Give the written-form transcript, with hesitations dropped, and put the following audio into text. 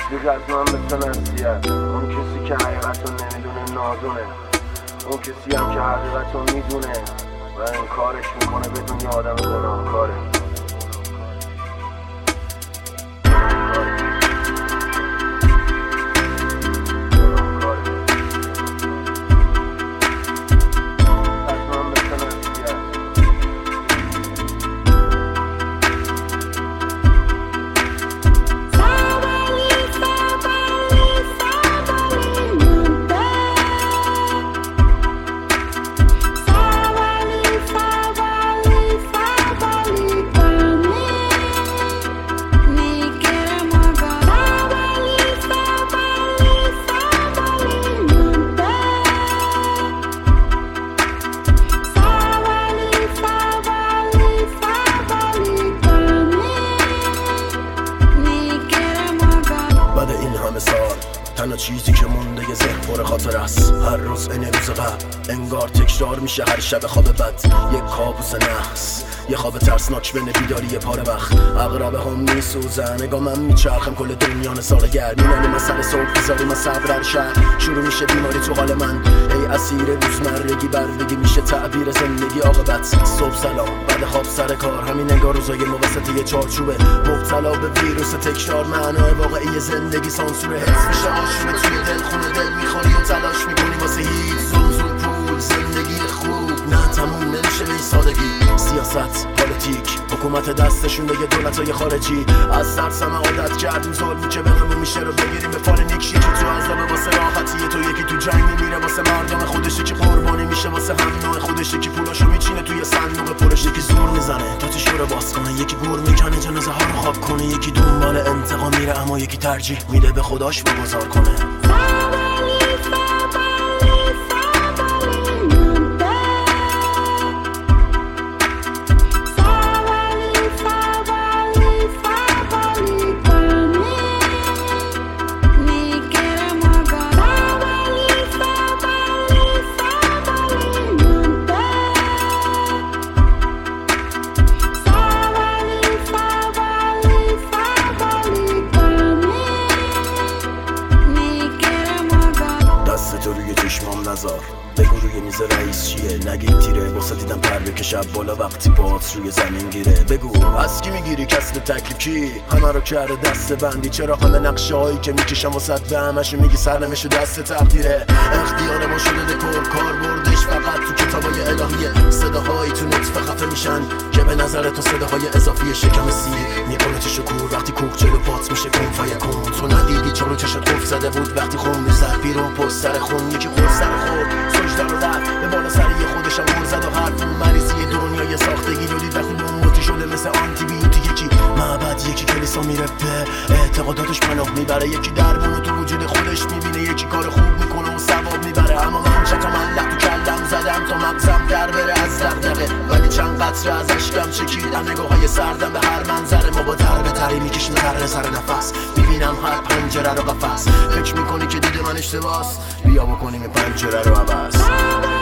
دیگه از من مثل نصیحت، اون کسی که حقیقتو نمیدونه نادونه، اون کسی هم که حقیقتو میدونه و انکارش میکنه بدون یه آدم گناهکاره. تنها چیزی که مونده یه ذهن پر خاطر است، هر روز این روز قبل انگار تکرار میشه، هر شب خواب بد یک کابوس نحس، یه خواب ترسناک بین بیداری یه پاره وقت. اغربه هم میسوزن نگاه من میچرخم کل دنیا سال گرد مینانی من سر صبح بذاری من صبر شهر شروع میشه بیماری تو حال من، ای اسیر روزمرگی بردگی میشه تعبیر زندگی عاقبت. صبح سلام بعد خواب سر کار، همین انگار روزای موسطی چارچوبه مبتلا به ویروس تکرار، معنای واقعی زندگی سانسور حس میشه آشوبه توی دل خونه دل میخوری و تلاش میکنی واسه هیچ زوم پول زندگی خوب نه تموم نمیشه به سادگی. سیاست پالیتیک حکومت دستشون به دولتای خارجی از ترسم عادت کردیم ظلمی که بهمون میشه رو بگیریم به فال نیکشی که تو عذاب واسه راحتی، تو یکی تو جنگ میمیره واسه مردم خودش، که قربانی میشه واسه هم نوع خودش، که پولاشو میچینه توی صندوق پرش، یکی زور میزنه تو تیشو رو باز کنه، یکی گور میکنه جنازه ها رو خواب کنه، یکی دنبال انتقام میره اما یکی ترجیح میده به خداش بگذار کنه. تو روی چشمام نزار بگو روی میز رئیس چیه، نگید تیره واسه دیدم پر بکشه بالا وقتی پات روی زمین گیره. بگو از کی میگیری کسب تکلیف کی، همه رو کرده دست بندی، چرا همه نقشه هایی که میکشم واسه به همشو میگی سرنمشو دست تقدیره، اختیار ما شده دکور کار بردش فقط تو کتابای الهیه، صداهایی تو نطفه خفه میشن که به نظر تو صداهای اضافی شکم سیر میکنه چه شکور وقتی کوک جلو پات میشه کن فیکون، تو ندیدی چون چشت قفل زده بود وقتی خون میزد بیرون پشت سر خون، یکی خود سر خورد سجده رو رفت به بالا سر یه خودشم گل زد و حرف اون مریضی دنیای ساختگی رو دید وقتی بومبوتی شده مثل آنتی بیوتی، یکی معبد یکی کلیسا میره به اعتقاداتش پناه میبره، یکی درمونو تو وجود خودش میبینه، یکی کار خوب میکنه و ثواب میبره، اما من چطا ملق تو کلم زدم تا مغزم در بره از دغدغه، ولی چند قطره از اشکم چکیدم نگاههای سردم به هر منظره، ما با در به تری میکشیم تره سر نفس، میبینم هر پنجره رو قفس، فکر میکنی که دید من اشتباس، بیا بکنیم پنجره رو عوض.